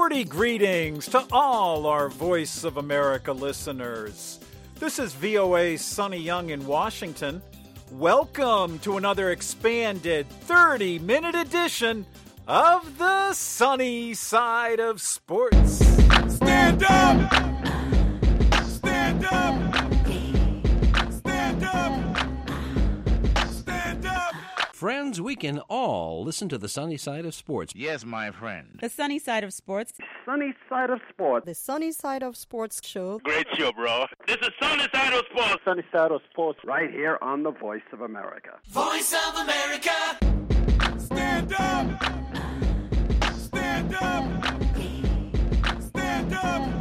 Sporty greetings to all our Voice of America listeners. This is VOA's Sonny Young in Washington. Welcome to another expanded 30-minute edition of the Sunny Side of Sports. Stand up! Stand up! Stand up! Stand up! Friends, we can all listen to the Sunny Side of Sports. Yes, my friend. The Sunny Side of Sports. Sunny Side of Sports. The Sunny Side of Sports show. Great show, bro. This is Sunny Side of Sports. Sunny Side of Sports, right here on the Voice of America. Voice of America! Stand up! Stand up! Stand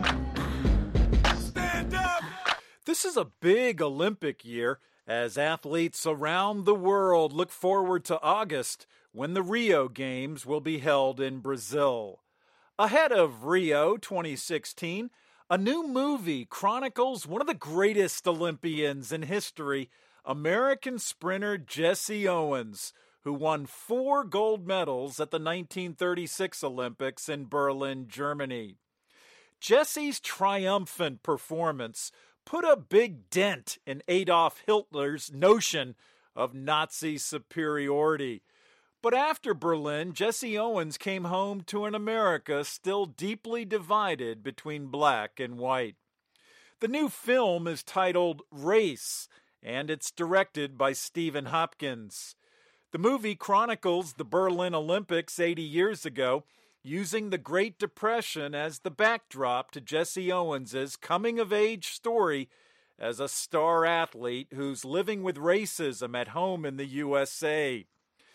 up! Stand up! This is a big Olympic year as athletes around the world look forward to August when the Rio Games will be held in Brazil. Ahead of Rio 2016, a new movie chronicles one of the greatest Olympians in history, American sprinter Jesse Owens, who won 4 gold medals at the 1936 Olympics in Berlin, Germany. Jesse's triumphant performance put a big dent in Adolf Hitler's notion of Nazi superiority. But after Berlin, Jesse Owens came home to an America still deeply divided between black and white. The new film is titled Race, and it's directed by Stephen Hopkins. The movie chronicles the Berlin Olympics 80 years ago, using the Great Depression as the backdrop to Jesse Owens' coming-of-age story as a star athlete who's living with racism at home in the USA.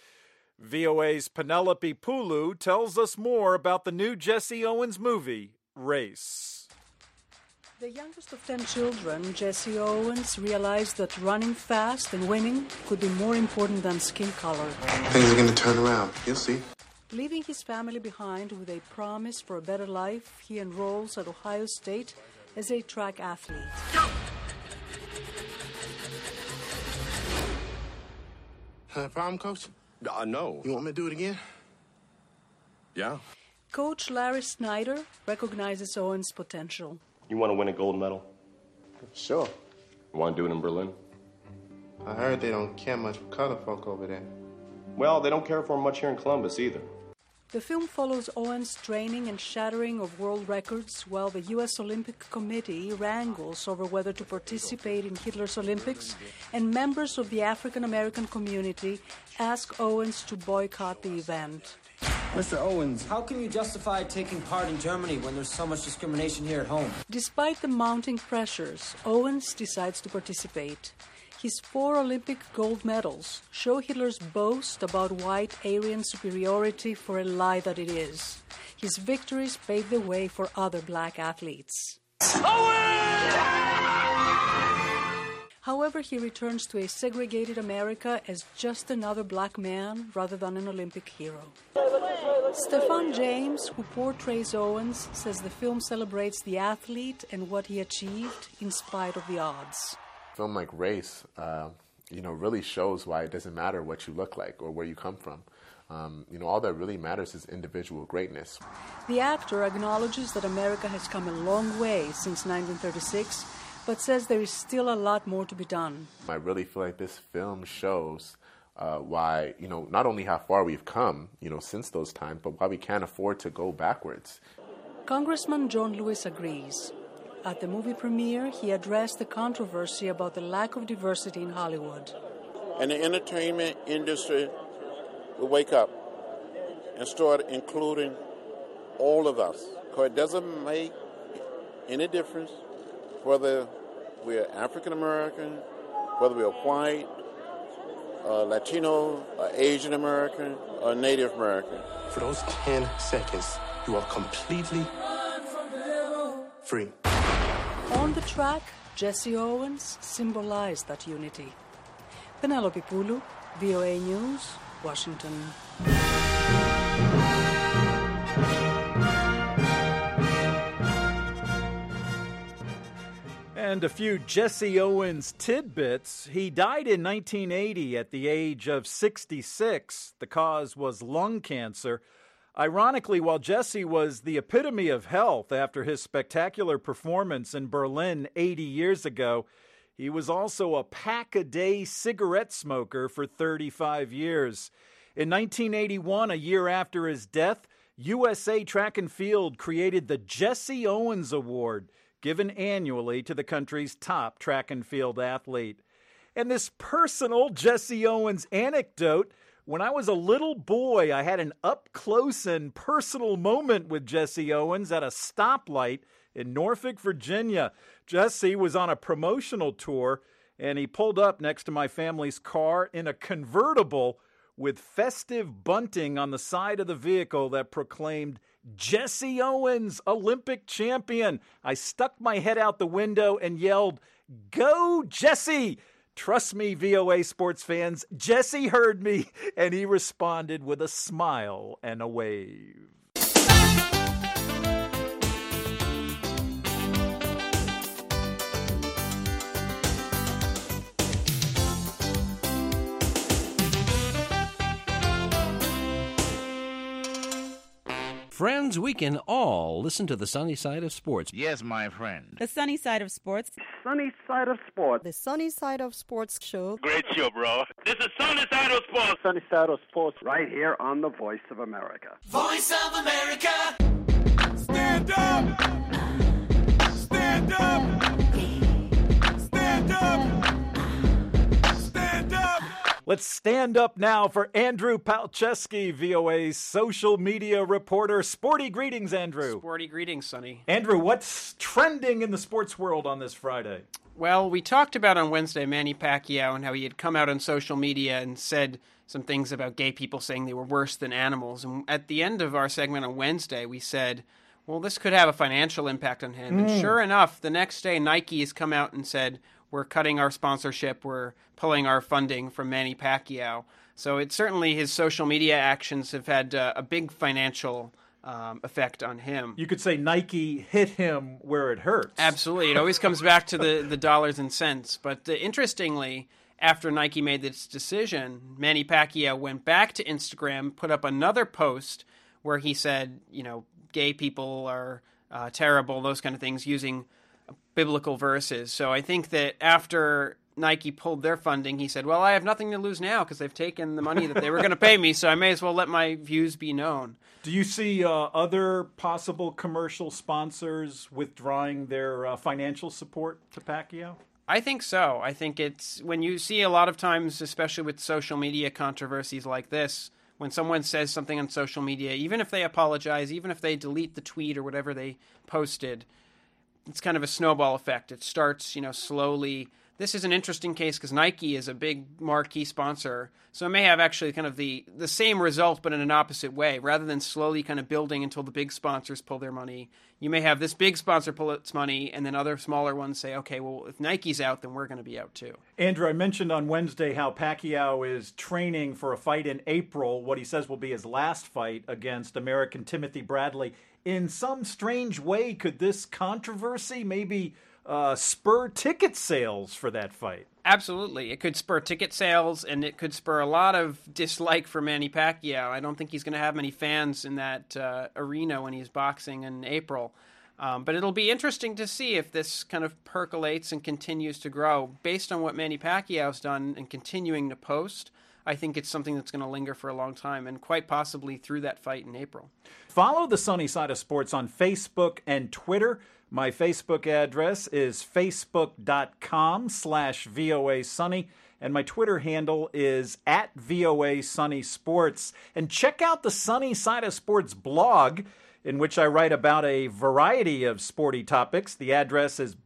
VOA's Penelope Pulu tells us more about the new Jesse Owens movie, Race. The youngest of 10 children, Jesse Owens, realized that running fast and winning could be more important than skin color. Things are going to turn around. You'll see. Leaving his family behind with a promise for a better life, he enrolls at Ohio State as a track athlete. Problem, Coach? No. You want me to do it again? Yeah. Coach Larry Snyder recognizes Owens' potential. You want to win a gold medal? Sure. You want to do it in Berlin? I heard they don't care much for color folk over there. Well, they don't care for him much here in Columbus either. The film follows Owens' training and shattering of world records while the U.S. Olympic Committee wrangles over whether to participate in Hitler's Olympics, and members of the African American community ask Owens to boycott the event. Mr. Owens, how can you justify taking part in Germany when there's so much discrimination here at home? Despite the mounting pressures, Owens decides to participate. His 4 Olympic gold medals show Hitler's boast about white Aryan superiority for a lie that it is. His victories paved the way for other black athletes. However, he returns to a segregated America as just another black man rather than an Olympic hero. Stephan James, who portrays Owens, says the film celebrates the athlete and what he achieved in spite of the odds. Film like Race, really shows why it doesn't matter what you look like or where you come from. All that really matters is individual greatness. The actor acknowledges that America has come a long way since 1936, but says there is still a lot more to be done. I really feel like this film shows why, not only how far we've come, since those times, but why we can't afford to go backwards. Congressman John Lewis agrees. At the movie premiere, he addressed the controversy about the lack of diversity in Hollywood. And the entertainment industry will wake up and start including all of us. Because it doesn't make any difference whether we're African American, whether we're white, Latino, Asian American, or Native American. For those 10 seconds, you are completely free. On the track, Jesse Owens symbolized that unity. Penelope Pulu, VOA News, Washington. And a few Jesse Owens tidbits. He died in 1980 at the age of 66. The cause was lung cancer. Ironically, while Jesse was the epitome of health after his spectacular performance in Berlin 80 years ago, he was also a pack-a-day cigarette smoker for 35 years. In 1981, a year after his death, USA Track and Field created the Jesse Owens Award, given annually to the country's top track and field athlete. And this personal Jesse Owens anecdote: when I was a little boy, I had an up-close and personal moment with Jesse Owens at a stoplight in Norfolk, Virginia. Jesse was on a promotional tour, and he pulled up next to my family's car in a convertible with festive bunting on the side of the vehicle that proclaimed Jesse Owens, Olympic champion. I stuck my head out the window and yelled, "Go, Jesse!" Trust me, VOA sports fans, Jesse heard me, and he responded with a smile and a wave. Friends, we can all listen to the sunny side of sports. Yes, my friend. The sunny side of sports. Sunny side of sports. The Sunny Side of Sports show. Great show, bro. This is Sunny Side of Sports. Sunny side of sports right here on the Voice of America. Voice of America. Stand up. Stand up. Stand up. Stand up. Let's stand up now for Andrew Palczewski, VOA's social media reporter. Sporty greetings, Andrew. Sporty greetings, Sonny. Andrew, what's trending in the sports world on this Friday? Well, we talked about on Wednesday Manny Pacquiao and how he had come out on social media and said some things about gay people, saying they were worse than animals. And at the end of our segment on Wednesday, we said, well, this could have a financial impact on him. And sure enough, the next day, Nike has come out and said, we're cutting our sponsorship, we're pulling our funding from Manny Pacquiao. So it's certainly his social media actions have had a big financial effect on him. You could say Nike hit him where it hurts. Absolutely. It always comes back to the dollars and cents. But interestingly, after Nike made this decision, Manny Pacquiao went back to Instagram, put up another post where he said, you know, gay people are terrible, those kind of things, using biblical verses. So I think that after Nike pulled their funding, he said, well, I have nothing to lose now because they've taken the money that they were going to pay me, so I may as well let my views be known. Do you see other possible commercial sponsors withdrawing their financial support to Pacquiao? I think so. I think it's when you see a lot of times, especially with social media controversies like this, when someone says something on social media, even if they apologize, even if they delete the tweet or whatever they posted, it's kind of a snowball effect. It starts, slowly. This is an interesting case because Nike is a big marquee sponsor, so it may have actually kind of the same result but in an opposite way. Rather than slowly kind of building until the big sponsors pull their money, you may have this big sponsor pull its money and then other smaller ones say, okay, well, if Nike's out, then we're going to be out too. Andrew, I mentioned on Wednesday how Pacquiao is training for a fight in April, what he says will be his last fight against American Timothy Bradley. In some strange way, could this controversy maybe spur ticket sales for that fight? Absolutely. It could spur ticket sales, and it could spur a lot of dislike for Manny Pacquiao. I don't think he's going to have many fans in that arena when he's boxing in April. But it'll be interesting to see if this kind of percolates and continues to grow. Based on what Manny Pacquiao's done and continuing to post, I think it's something that's going to linger for a long time, and quite possibly through that fight in April. Follow the Sunny Side of Sports on Facebook and Twitter. My Facebook address is facebook.com/VOA Sunny, and my Twitter handle is @VOA Sunny Sports. And check out the Sunny Side of Sports blog, in which I write about a variety of sporty topics. The address is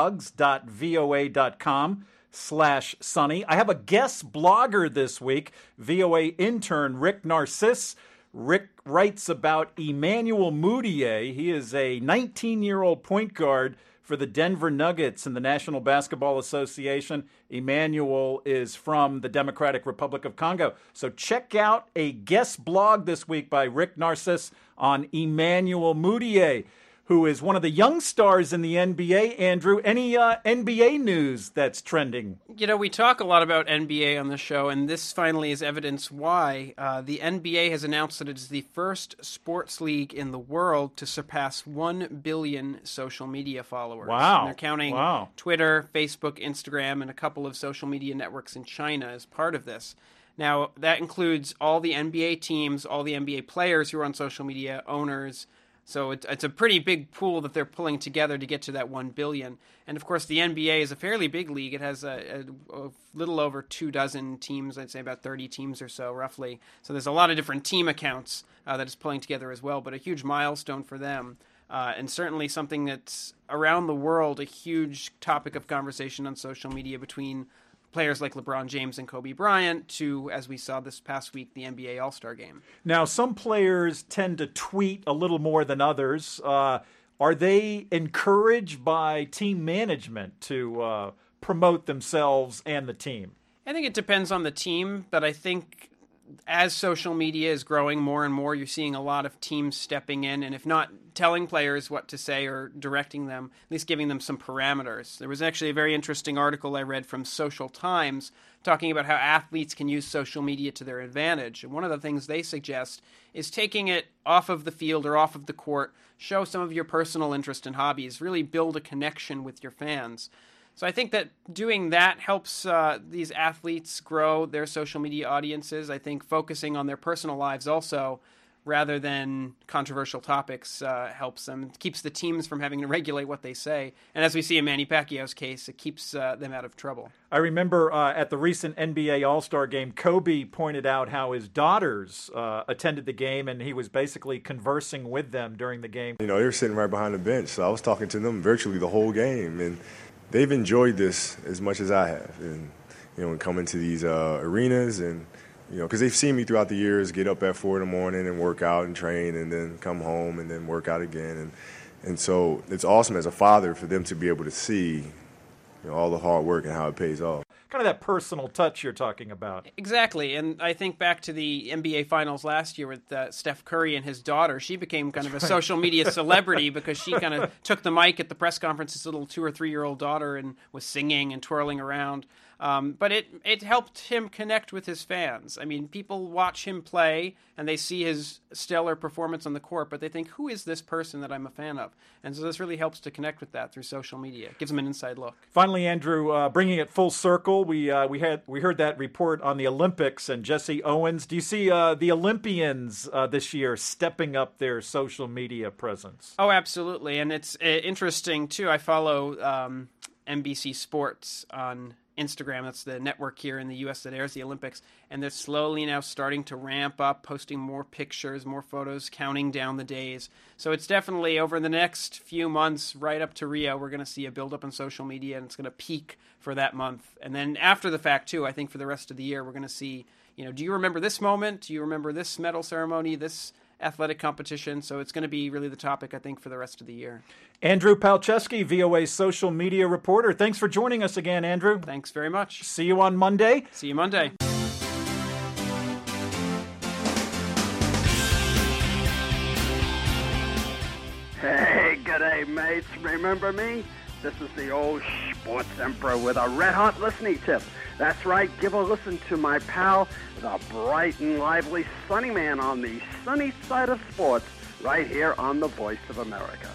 blogs.voa.com/Sunny. I have a guest blogger this week, VOA intern Rick Narcisse. Rick writes about Emmanuel Mudiay. He is a 19-year-old point guard for the Denver Nuggets in the National Basketball Association. Emmanuel is from the Democratic Republic of Congo. So check out a guest blog this week by Rick Narcisse on Emmanuel Mudiay. who is one of the young stars in the NBA. Andrew, any NBA news that's trending? You know, we talk a lot about NBA on the show, and this finally is evidence why. The NBA has announced that it is the first sports league in the world to surpass 1 billion social media followers. Wow. And they're counting Twitter, Facebook, Instagram, and a couple of social media networks in China as part of this. Now, that includes all the NBA teams, all the NBA players who are on social media, owners. So it's a pretty big pool that they're pulling together to get to that 1 billion. And, of course, the NBA is a fairly big league. It has a little over 24 teams, I'd say about 30 teams or so, roughly. So there's a lot of different team accounts that it's pulling together as well, but a huge milestone for them. And certainly something that's around the world, a huge topic of conversation on social media between players like LeBron James and Kobe Bryant to, as we saw this past week, the NBA All-Star Game. Now, some players tend to tweet a little more than others. Are they encouraged by team management to promote themselves and the team? I think it depends on the team, but I think as social media is growing more and more, you're seeing a lot of teams stepping in, and if not telling players what to say or directing them, at least giving them some parameters. There was actually a very interesting article I read from Social Times talking about how athletes can use social media to their advantage. And one of the things they suggest is taking it off of the field or off of the court, show some of your personal interest and hobbies, really build a connection with your fans. So I think that doing that helps these athletes grow their social media audiences. I think focusing on their personal lives also, rather than controversial topics, helps them. It keeps the teams from having to regulate what they say. And as we see in Manny Pacquiao's case, it keeps them out of trouble. I remember at the recent NBA All-Star Game, Kobe pointed out how his daughters attended the game, and he was basically conversing with them during the game. You know, they were sitting right behind the bench, so I was talking to them virtually the whole game. And they've enjoyed this as much as I have, and and coming to these arenas, and because they've seen me throughout the years get up at 4 a.m. and work out and train, and then come home and then work out again, and so it's awesome as a father for them to be able to see all the hard work and how it pays off. Kind of that personal touch you're talking about. Exactly, and I think back to the NBA Finals last year with Steph Curry and his daughter. She became kind of a social media celebrity because she kind of took the mic at the press conference, his little 2 or 3 year old daughter, and was singing and twirling around. But it helped him connect with his fans. I mean, people watch him play, and they see his stellar performance on the court, but they think, who is this person that I'm a fan of? And so this really helps to connect with that through social media. It gives them an inside look. Finally, Andrew, bringing it full circle, we heard that report on the Olympics and Jesse Owens. Do you see the Olympians this year stepping up their social media presence? Oh, absolutely. And it's interesting, too. I follow NBC Sports on Instagram. That's the network here in the U.S. that airs the Olympics. And they're slowly now starting to ramp up, posting more pictures, more photos, counting down the days. So it's definitely over the next few months, right up to Rio, we're going to see a buildup on social media, and it's going to peak for that month. And then after the fact, too, I think for the rest of the year, we're going to see, do you remember this moment? Do you remember this medal ceremony, this athletic competition? So it's going to be really the topic, I think, for the rest of the year. Andrew Palczewski, VOA social media reporter. Thanks for joining us again, Andrew. Thanks very much. See you on Monday. See you Monday. Hey, g'day, mates. Remember me? This is the old sports emperor with a red-hot listening tip. That's right, give a listen to my pal, the bright and lively Sunny Man on the sunny side of sports, right here on the Voice of America.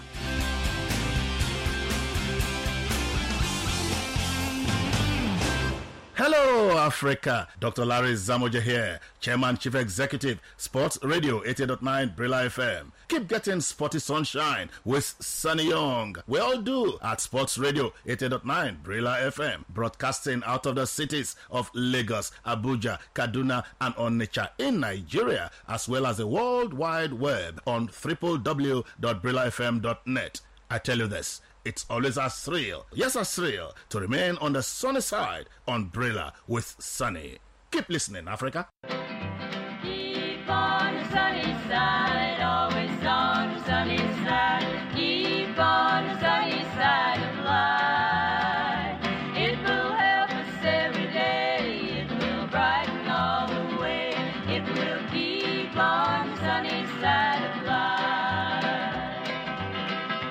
Hello, Africa. Dr. Larry Zamoja here, Chairman, Chief Executive, Sports Radio 88.9 Brilla FM. Keep getting sporty sunshine with Sunny Young. We all do at Sports Radio 88.9 Brilla FM, broadcasting out of the cities of Lagos, Abuja, Kaduna, and Onitsha in Nigeria, as well as the World Wide Web on www.brillafm.net. I tell you this, it's always a thrill, yes, a thrill, to remain on the sunny side on Brilla with Sunny. Keep listening, Africa. Keep on the sunny side, always on the sunny side. Keep on the sunny side of life. It will help us every day. It will brighten all the way. It will keep on the sunny side of life.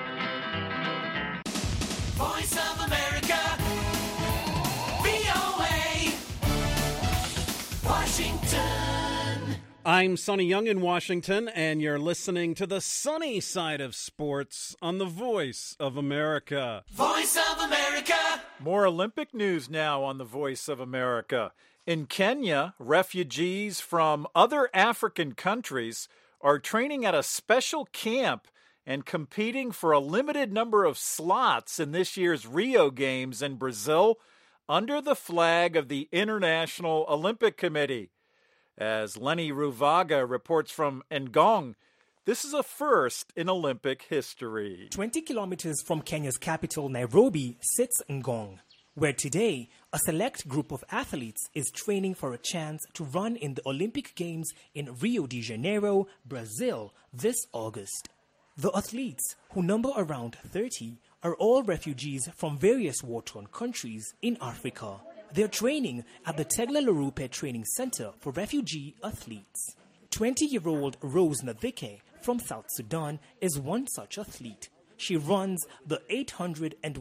I'm Sonny Young in Washington, and you're listening to the sunny side of sports on the Voice of America. Voice of America. More Olympic news now on the Voice of America. In Kenya, refugees from other African countries are training at a special camp and competing for a limited number of slots in this year's Rio Games in Brazil under the flag of the International Olympic Committee. As Lenny Ruvaga reports from Ngong, this is a first in Olympic history. 20 kilometers from Kenya's capital, Nairobi, sits Ngong, where today a select group of athletes is training for a chance to run in the Olympic Games in Rio de Janeiro, Brazil, this August. The athletes, who number around 30, are all refugees from various war-torn countries in Africa. They're training at the Tegla Lorupe Training Center for Refugee Athletes. 20-year-old Rose Navike from South Sudan is one such athlete. She runs the 800 and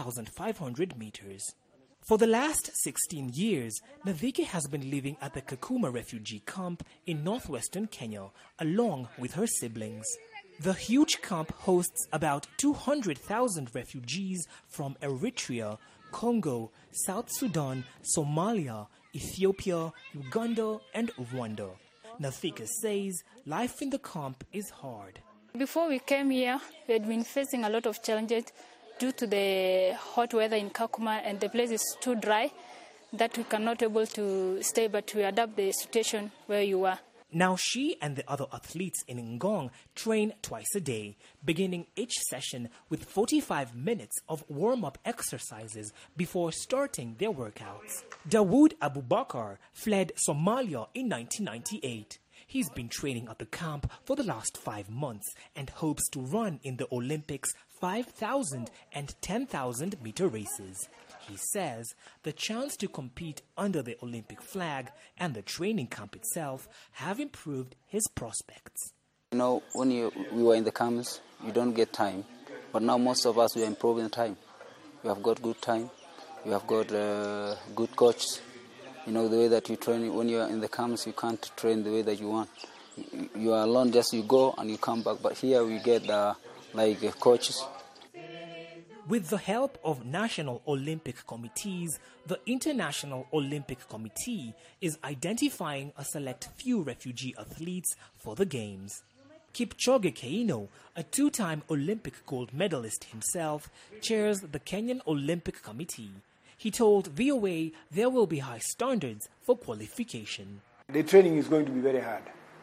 1,500 meters. For the last 16 years, Navike has been living at the Kakuma refugee camp in northwestern Kenya, along with her siblings. The huge camp hosts about 200,000 refugees from Eritrea, Congo, South Sudan, Somalia, Ethiopia, Uganda, and Rwanda. Nafika says life in the camp is hard. Before we came here, we had been facing a lot of challenges due to the hot weather in Kakuma, and the place is too dry that we cannot able to stay, but we adapt the situation where you are. Now she and the other athletes in Ngong train twice a day, beginning each session with 45 minutes of warm-up exercises before starting their workouts. Dawood Abubakar fled Somalia in 1998. He's been training at the camp for the last 5 months and hopes to run in the Olympics 5,000 and 10,000 meter races. He says the chance to compete under the Olympic flag and the training camp itself have improved his prospects. You know, when we were in the camps, you don't get time. But now most of us, we are improving time. We have got good time. We have got good coaches. You know, the way that you train, when you are in the camps, you can't train the way that you want. You are alone, just you go and you come back. But here we get coaches. With the help of national Olympic committees, the International Olympic Committee is identifying a select few refugee athletes for the Games. Kipchoge Keino, a two-time Olympic gold medalist himself, chairs the Kenyan Olympic Committee. He told VOA there will be high standards for qualification. The training is going to be very hard.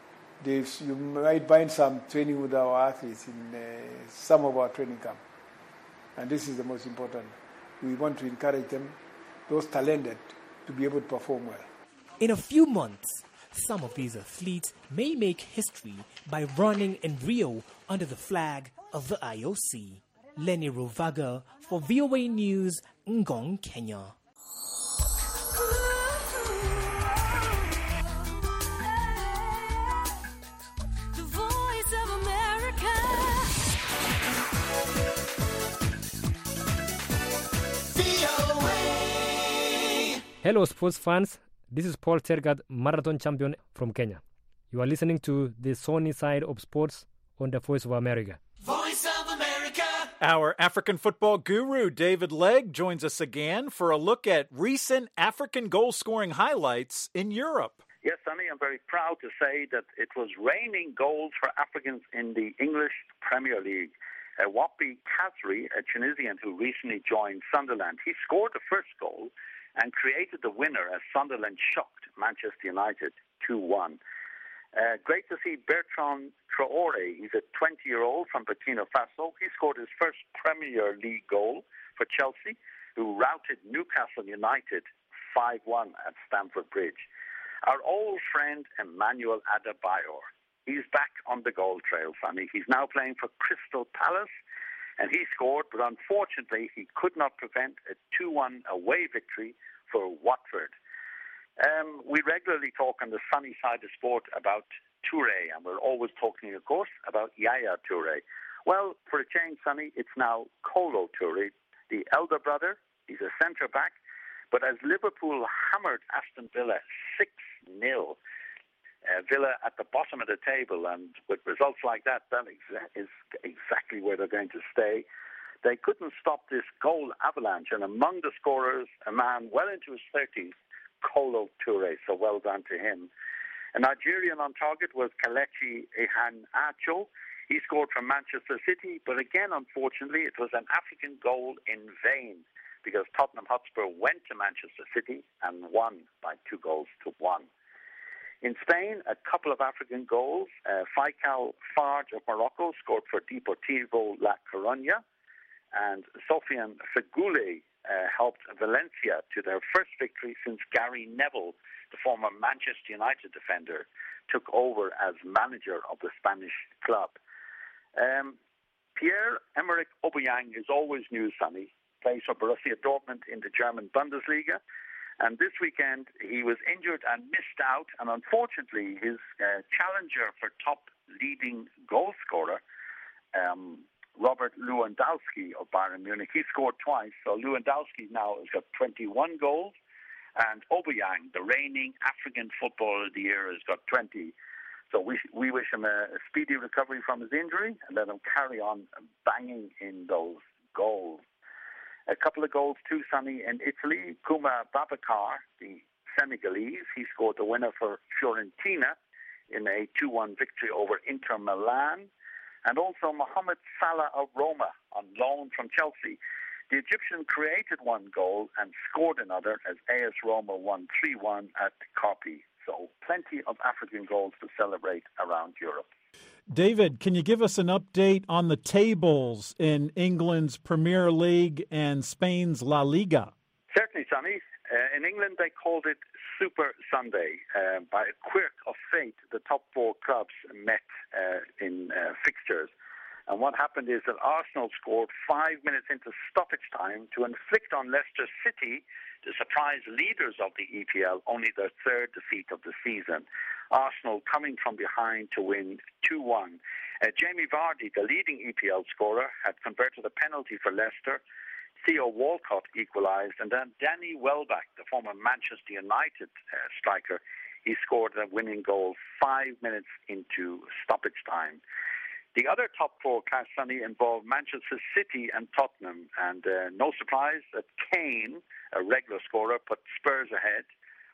You might find some training with our athletes in some of our training camps. And this is the most important. We want to encourage them, those talented, to be able to perform well. In a few months, some of these athletes may make history by running in Rio under the flag of the IOC. Lenny Ruvaga for VOA News, Ngong, Kenya. The Voice of America. Hello, sports fans. This is Paul Tergat, marathon champion from Kenya. You are listening to the sunny side of sports on the Voice of America. Voice of America. Our African football guru, David Legg, joins us again for a look at recent African goal-scoring highlights in Europe. Yes, Sonny, I'm very proud to say that it was raining goals for Africans in the English Premier League. Wapi Kazri, a Tunisian who recently joined Sunderland, he scored the first goal and created the winner as Sunderland shocked Manchester United 2-1. Great to see Bertrand Traoré. He's a 20-year-old from Burkina Faso. He scored his first Premier League goal for Chelsea, who routed Newcastle United 5-1 at Stamford Bridge. Our old friend Emmanuel Adebayor, he's back on the goal trail, Sonny. He's now playing for Crystal Palace, and he scored, but unfortunately he could not prevent a 2-1 away victory for Watford. We regularly talk on the sunny side of sport about Touré, and we're always talking, of course, about Yaya Touré. Well, for a change, Sonny, it's now Kolo Touré, the elder brother. He's a centre-back, but as Liverpool hammered Aston Villa 6-0, Villa at the bottom of the table, and with results like that, that is exactly where they're going to stay. They couldn't stop this goal avalanche, and among the scorers, a man well into his 30s, Kolo Toure, so well done to him. A Nigerian on target was Kelechi Iheanacho. He scored from Manchester City, but again, unfortunately, it was an African goal in vain because Tottenham Hotspur went to Manchester City and won by 2-1. In Spain, a couple of African goals. Faisal Farj of Morocco scored for Deportivo La Coruña, and Sofiane Feghouli helped Valencia to their first victory since Gary Neville, the former Manchester United defender, took over as manager of the Spanish club. Pierre-Emerick Aubameyang is always news, Sonny. Plays for Borussia Dortmund in the German Bundesliga. And this weekend, he was injured and missed out. And unfortunately, his challenger for top leading goal scorer, Robert Lewandowski of Bayern Munich, he scored twice. So Lewandowski now has got 21 goals. And Aubameyang, the reigning African Footballer of the Year, has got 20. So we wish him a speedy recovery from his injury and let him carry on banging in those goals. A couple of goals too, Sonny, in Italy. Kuma Babacar, the Senegalese, he scored the winner for Fiorentina in a 2-1 victory over Inter Milan. And also Mohamed Salah of Roma on loan from Chelsea. The Egyptian created one goal and scored another as AS Roma won 3-1 at Carpi. So plenty of African goals to celebrate around Europe. David, can you give us an update on the tables in England's Premier League and Spain's La Liga? Certainly, Sonny. In England, they called it Super Sunday. By a quirk of fate, the top 4 clubs met in fixtures. And what happened is that Arsenal scored 5 minutes into stoppage time to inflict on Leicester City, the surprise leaders of the EPL, only their third defeat of the season. Arsenal coming from behind to win 2-1. Jamie Vardy, the leading EPL scorer, had converted a penalty for Leicester. Theo Walcott equalised, and then Danny Welbeck, the former Manchester United striker, he scored the winning goal 5 minutes into stoppage time. The other top 4 clash, Sunday, involved Manchester City and Tottenham, and no surprise that Kane, a regular scorer, put Spurs ahead.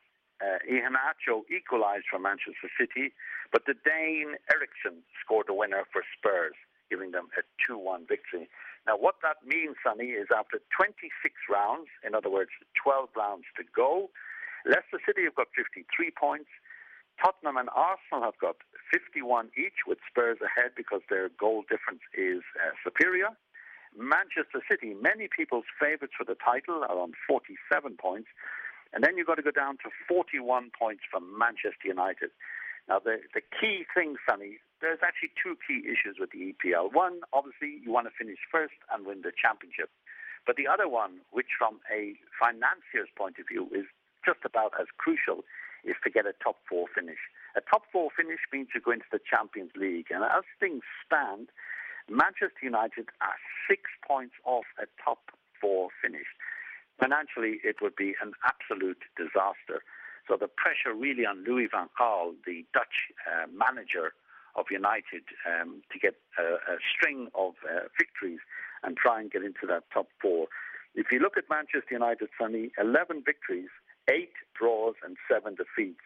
Iheanacho equalised for Manchester City, but the Dane Eriksson scored the winner for Spurs, giving them a 2-1 victory. Now, what that means, Sonny, is after 26 rounds, in other words, 12 rounds to go, Leicester City have got 53 points. Tottenham and Arsenal have got 51 each, with Spurs ahead because their goal difference is superior. Manchester City, many people's favourites for the title, are on 47 points. And then you've got to go down to 41 points from Manchester United. Now, the key thing, Sonny, there's actually 2 key issues with the EPL. One, obviously, you want to finish first and win the championship. But the other one, which from a financier's point of view is just about as crucial, is to get a top 4 finish. A top 4 finish means you go into the Champions League. And as things stand, Manchester United are 6 points off a top 4 finish. Financially, it would be an absolute disaster. So the pressure really on Louis van Gaal, the Dutch manager of United, to get a string of victories and try and get into that top 4. If you look at Manchester United, Sonny, 11 victories, 8 draws and 7 defeats.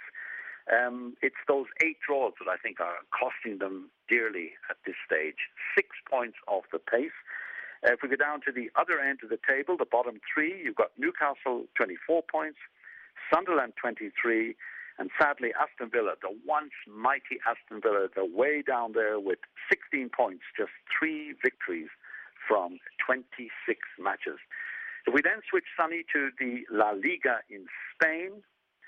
It's those 8 draws that I think are costing them dearly at this stage. 6 points off the pace. If we go down to the other end of the table, the bottom 3, you've got Newcastle 24 points, Sunderland 23, and sadly Aston Villa, the once mighty Aston Villa, they're way down there with 16 points, just 3 victories from 26 matches. If we then switch, Sonny, to the La Liga in Spain,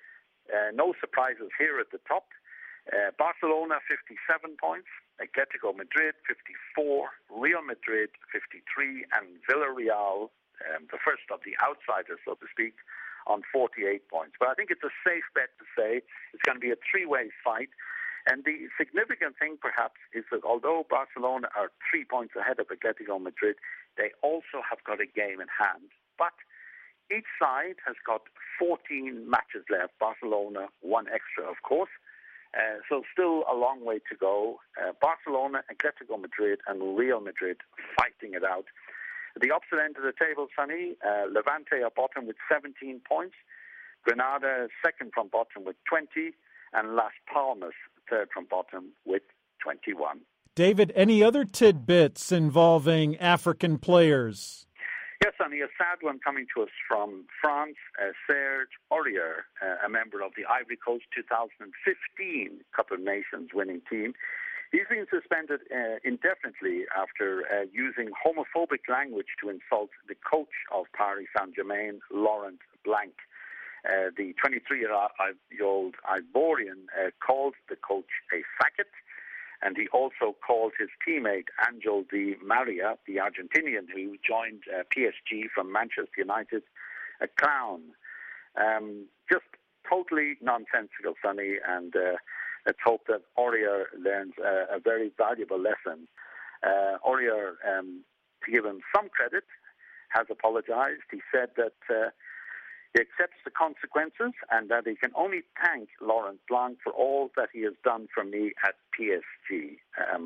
no surprises here at the top. Barcelona, 57 points. Atletico Madrid, 54. Real Madrid, 53. And Villarreal, the first of the outsiders, so to speak, on 48 points. But I think it's a safe bet to say it's going to be a 3-way fight. And the significant thing, perhaps, is that although Barcelona are 3 points ahead of Atletico Madrid, they also have got a game in hand. But each side has got 14 matches left. Barcelona, 1 extra, of course. So still a long way to go. Barcelona, Atletico Madrid, and Real Madrid fighting it out. At the opposite end of the table, Sonny, Levante are bottom with 17 points. Granada second from bottom with 20. And Las Palmas third from bottom with 21. David, any other tidbits involving African players? Yes, Sonny, a sad one coming to us from France. Serge Aurier, a member of the Ivory Coast 2015 Cup of Nations winning team. He's been suspended indefinitely after using homophobic language to insult the coach of Paris Saint-Germain, Laurent Blanc. The 23-year-old Ivorian called the coach a faggot, and he also called his teammate Angel Di Maria, the Argentinian who joined PSG from Manchester United, a clown. Just totally nonsensical, Sonny, and let's hope that Aurier learns a very valuable lesson. Aurier, to give him some credit, has apologized. He said that he accepts the consequences and that he can only thank Laurent Blanc for all that he has done for me at PSG.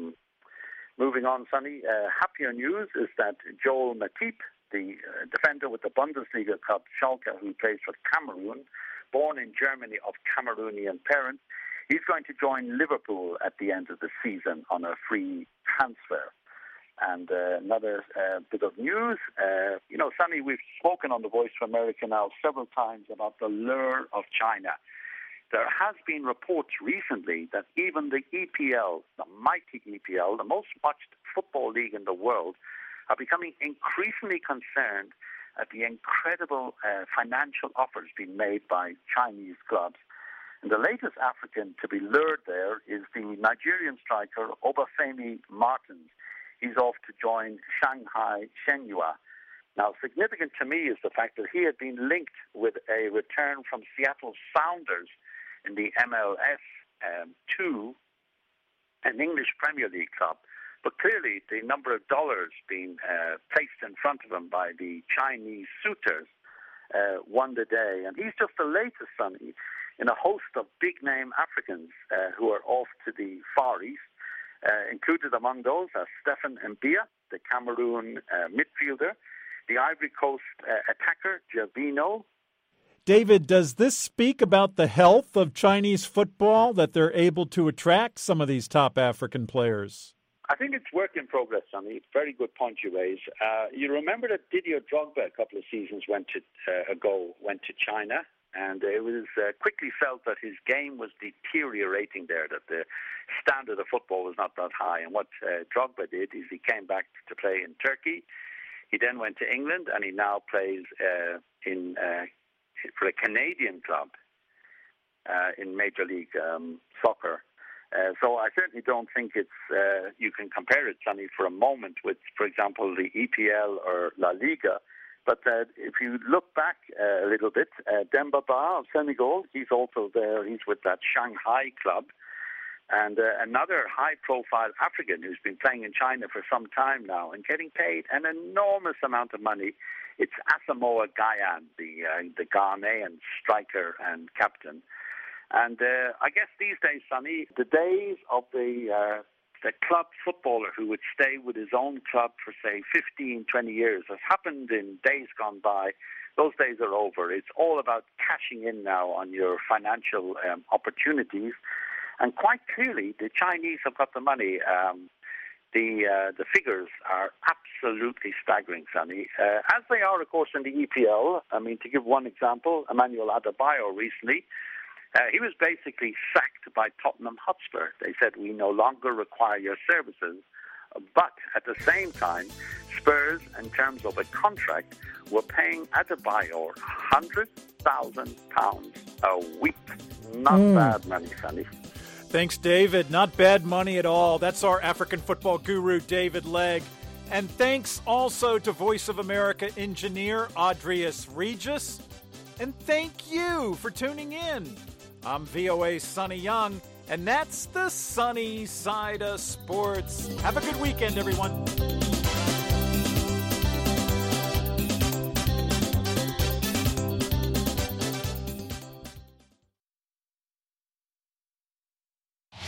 Moving on, Sonny, happier news is that Joel Matip, the defender with the Bundesliga club Schalke, who plays for Cameroon, born in Germany of Cameroonian parents, he's going to join Liverpool at the end of the season on a free transfer. And another bit of news, Sonny, we've spoken on The Voice of America now several times about the lure of China. There has been reports recently that even the EPL, the mighty EPL, the most watched football league in the world, are becoming increasingly concerned at the incredible financial offers being made by Chinese clubs. And the latest African to be lured there is the Nigerian striker Obafemi Martins. He's off to join Shanghai Shenhua. Now, significant to me is the fact that he had been linked with a return from Seattle Sounders in the MLS to an English Premier League club. But clearly, the number of dollars being placed in front of him by the Chinese suitors won the day. And he's just the latest, Sonny, in a host of big-name Africans who are off to the Far East. Included among those are Stephen Mbia, the Cameroon midfielder, the Ivory Coast attacker, Javino. David, does this speak about the health of Chinese football, that they're able to attract some of these top African players? I think it's work in progress, Sonny. Very good point you raise. You remember that Didier Drogba a couple of seasons ago went to China, and it was quickly felt that his game was deteriorating there, that the standard of football was not that high. And what Drogba did is he came back to play in Turkey. He then went to England, and he now plays for a Canadian club in Major League Soccer. So I certainly don't think it's you can compare it, Sonny, for a moment with, for example, the EPL or La Liga. But if you look back a little bit, Demba Ba of Senegal, he's also there. He's with that Shanghai club. And another high-profile African who's been playing in China for some time now and getting paid an enormous amount of money. It's Asamoah Gyan, the Ghanaian striker and captain. And I guess these days, Sonny, the days of the club footballer who would stay with his own club for, say, 15, 20 years has happened in days gone by. Those days are over. It's all about cashing in now on your financial opportunities. And quite clearly, the Chinese have got the money. The figures are absolutely staggering, Sonny. As they are, of course, in the EPL. I mean, to give one example, Emmanuel Adebayo recently, he was basically sacked by Tottenham Hotspur. They said, we no longer require your services. But at the same time, Spurs, in terms of a contract, were paying Adebayo £100,000 a week. Not bad money, Sonny. Thanks, David. Not bad money at all. That's our African football guru, David Legg. And thanks also to Voice of America engineer, Adrius Regis. And thank you for tuning in. I'm VOA Sonny Young, and that's the sunny side of sports. Have a good weekend, everyone.